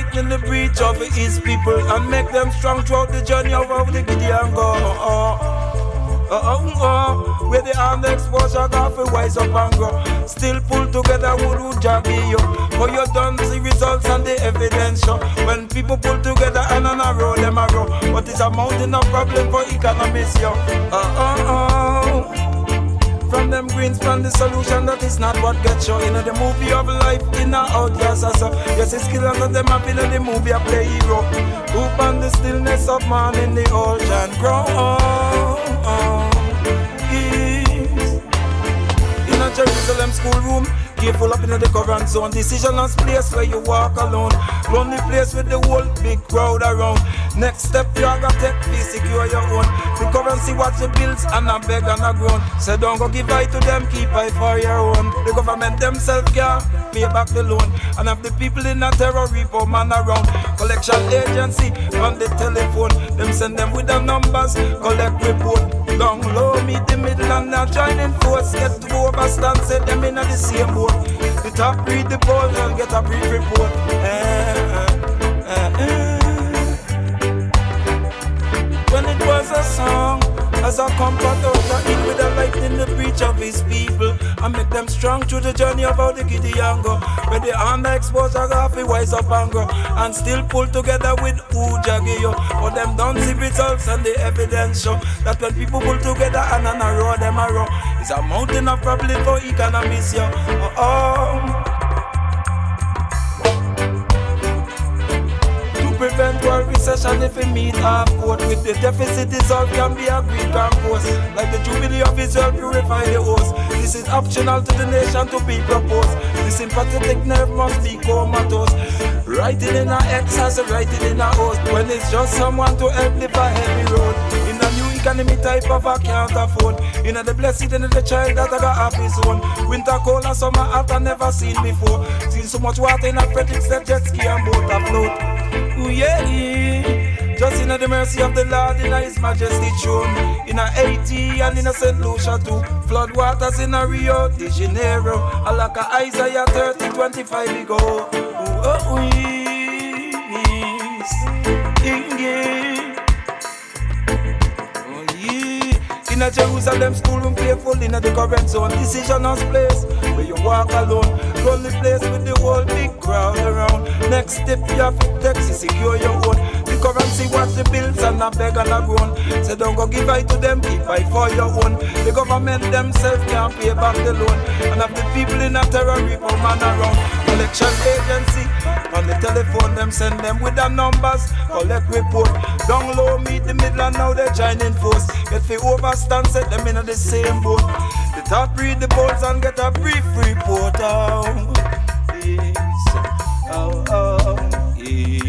lightening the breach of his people and make them strong throughout the journey of the Gideon go. Where the armed exposure got for wise up and grow. Still pull together who jaggy you. For you don't see results and the evidence show. When people pull together and on a row, them a row. But it's a mountain of problem for economists, yo. From them greens, from the solution that is not what gets shown. In the movie of life, in a out, yes, yes, it's killers of them up in the movie, I play hero. Hoop on the stillness of man in the ocean grow. In a Jerusalem schoolroom, careful up in the current zone. Decisionless place where you walk alone. Lonely place with the whole big crowd around. Next step you gotta take, please secure your own. The currency watch the bills and a beg and a groan. So don't go give eye to them, keep eye for your own. The government themselves can't pay back the loan. And have the people in a terror repo man around. Collection agency on the telephone. Them send them with the numbers, collect report. Down low, meet the middle and now joining force. Get to overstand, set them in the same boat. The top read the poll, they'll get a brief report. When it was a song, as I comfort out in with a light in the breach of his people, and make them strong through the journey of how the Gideon go. Where the hand exposed are half wise up and grow, and still pull together with who jaggy yo. But them don't see results and the evidence show that when people pull together and on a row, them a row. It's a mountain of problem for economists yo. Prevent world recession if we meet half court. With the deficit dissolved can be agreed compost. Like the Jubilee of Israel purify the host. This is optional to the nation to be proposed. The sympathetic nerve must be comatose. Writing in a X has a writing in a host. When it's just someone to help live a heavy road. In a new economy type of a can't afford. In a the blessed and the child that I got half his own. Winter cold and summer hot I never seen before. Seen so much water in a Frederick step jet ski and boat afloat. Ooh, yeah, just in the mercy of the Lord in His Majesty throne. In a Haiti and in a St. Lucia too. Flood waters in a Rio de Janeiro. I like a Isaiah 30:25 ago. Ooh, oh, yes. In a Jerusalem schoolroom, careful in a the current zone. Decisionless place where you walk alone. Lonely place with the whole big crowd around. Next step you have to take to secure your own. The currency watch the bills and a beg and a groan. So don't go give eye to them, keep eye for your own. The government themselves can't pay back the loan. And have the people in a terror repo man around. Collection agency on the telephone, them send them with the numbers, collect report. Down low, meet the middle and now they're joining force. Get the overstand, set them in the same boat. The top read the polls and get a brief report. Yes.